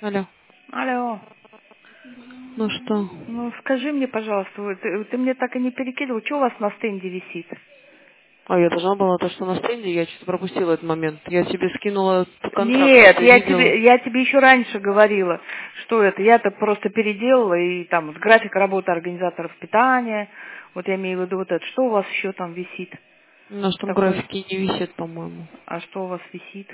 Алло. Алло. Ну что? Ну, скажи мне, пожалуйста, ты мне так и не перекидывал, что у вас на стенде висит? А я должна была то, что на стенде, я что-то пропустила этот момент. Я тебе скинула контракт, Нет, ты видела? я тебе еще раньше говорила, что это. Я-то просто переделала, и там вот график работы организаторов питания, вот я имею в виду вот это. Что у вас еще там висит У нас там такое? графики не висят, по-моему. А что у вас висит?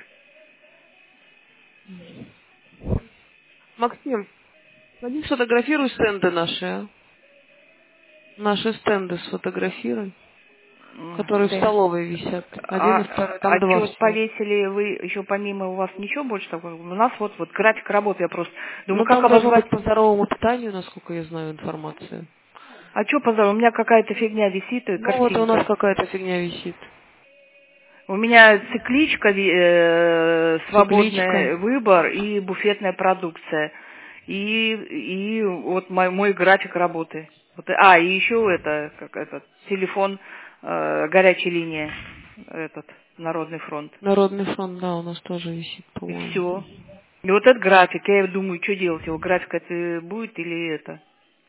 Максим, пойди сфотографируй стенды наши, а? Наши стенды сфотографируй, которые в Стенд. столовой висят. Один и А, второй, там а два что, всего. повесили вы еще помимо у вас ничего больше такого? У нас вот график работы, я просто думаю, Ну, как там должно обозвать. быть по здоровому питанию, насколько я знаю, информация. А что, позор, у меня какая-то фигня висит, Ну, вот и у нас картинка. какая-то фигня висит. У меня цикличка, Цикличка. свободный выбор и буфетная продукция. И вот мой график работы. Вот, и еще это, как этот, телефон, горячая линия, этот, Народный фронт. Народный фронт, да, у нас тоже висит, И по-моему. все. И вот этот график, я думаю, что делать его, график это будет или это?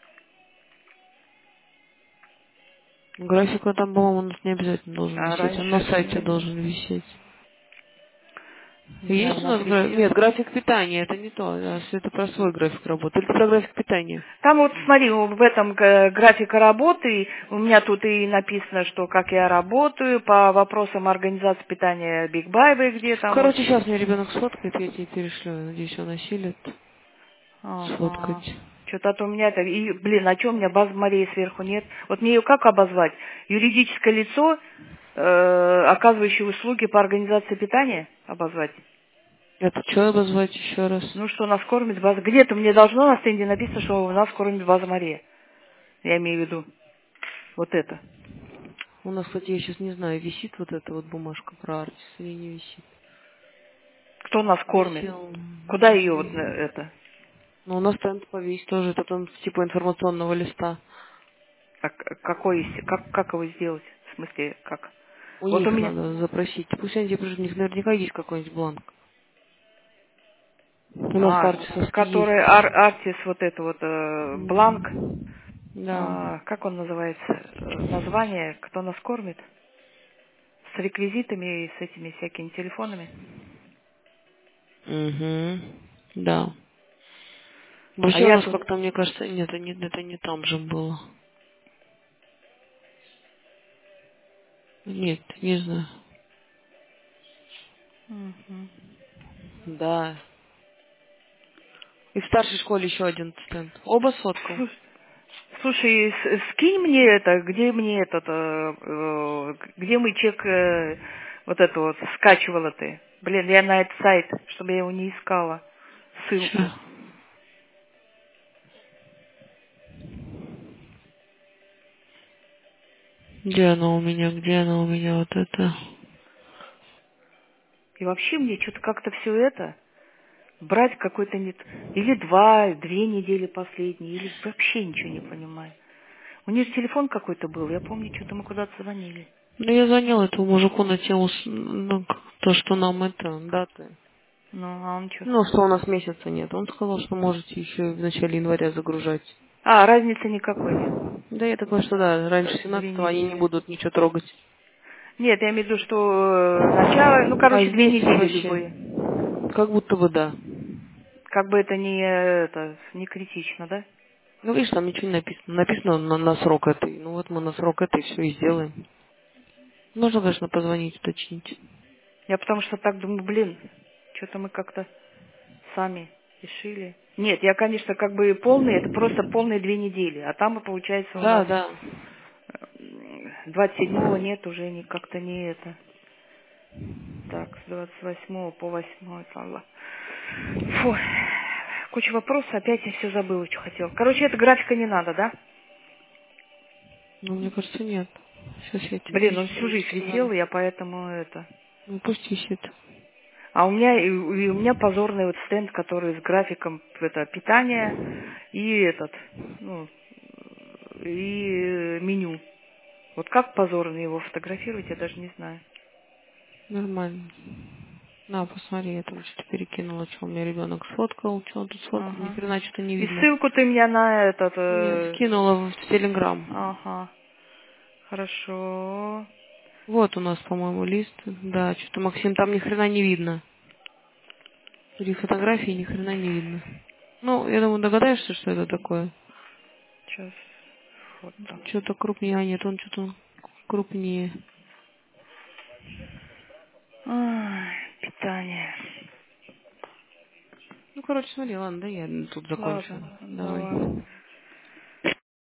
График там, по-моему, у нас не обязательно должен А висеть, он раньше на это сайте не, должен висеть. не знаю, Есть у у нас нас график? висел. Нет, график питания, это не то. Это про свой график работы. Или про график питания? Там вот смотри, в этом графике работы у меня тут и написано, что как я работаю по вопросам организации питания Биг Байбы, где там вот. Короче, сейчас мне ребенок сфоткает, я тебе перешлю. Надеюсь, он осилит Ага. сфоткать. Что-то у меня это. И, блин, а что у меня база Марии сверху нет? Вот мне ее как обозвать? Юридическое лицо, оказывающее услуги по организации питания обозвать? Это что обозвать еще раз? Ну что, нас кормит база. Где-то мне должно на стенде написано, что у нас кормит база Мария. Я имею в виду вот это. У нас, кстати, я сейчас не знаю, висит вот эта вот бумажка про Артис или не висит. Кто нас кормит? Висел. Куда ее вот это? Но у нас стенд повесь тоже, это там типа информационного листа. Как его сделать? В смысле, как? У Вот у них меня, надо запросить. Пусть они тебе пришлют, у них наверняка есть какой-нибудь бланк. У нас артисовский есть. который Артис, вот это вот, бланк, Да. как он называется? Название, кто нас кормит? С реквизитами и с этими всякими телефонами. Угу. Да. А Вообще у я нас тут... как-то, мне кажется, нет, это не там же было. Нет, не знаю. Мгм. Да. И в старшей школе еще один стенд. Оба сфоткал. Слушай, скинь мне это, где мне этот, где мой чек, вот это вот, скачивала ты. Блин, я на этот сайт, чтобы я его не искала. Ссылку. Ща. Где она у меня, вот это? И вообще мне что-то как-то все это брать какой-то нет. Или две недели последние, или вообще ничего не понимаю. У нее же телефон какой-то был, я помню, что-то мы куда-то звонили. Ну, я звонила этому мужику на тему, ну, то, что нам это, даты. Ну, а он что? Ну, что у нас месяца нет. Он сказал, что можете еще в начале января загружать. А, разницы никакой нет. Да, я такой, что да, раньше Две 17-го они не недели. будут ничего трогать. Нет, я имею в виду, что начало, ну, А короче, 2 здесь недели вообще, любые. как будто бы да. Как бы это не критично, да? Ну, видишь, там ничего не написано. Написано на срок этой. Ну, вот мы на срок этой все и сделаем. Можно, конечно, позвонить, уточнить. Я потому что так думаю, блин, что-то мы как-то сами решили. Нет, я, конечно, как бы полный, это просто полные 2 недели. А там, получается, у Да, нас да. 27-го нет, уже как-то не это. Так, с 28 по 8. Аллах. Фу, куча вопросов, опять я все забыла, что хотела. Короче, это графика не надо, да? Ну, мне кажется, нет. Сейчас я тебе Блин, он всю еще жизнь скину. висел, я поэтому это... Ну, пусть висит. А и у меня позорный вот стенд, который с графиком это, питания и этот, ну, и меню. Вот как позорно его фотографировать, я даже не знаю. Нормально. На, посмотри, я там что-то перекинула, что у меня ребенок сфоткал, что он тут сфоткал, ни Ага. хрена что-то не И видно. ссылку ты мне на этот... Нет, скинула в Телеграм. Ага. Хорошо. Вот у нас, по-моему, лист. Да, что-то, Максим, там ни хрена не видно. При фотографии ни хрена не видно. Ну, я думаю, догадаешься, что это такое? Сейчас фото. Что-то крупнее, а нет, он что-то крупнее. Ай, питание. Ну, короче, смотри, ладно, да я тут закончу. Ладно, Давай. давай.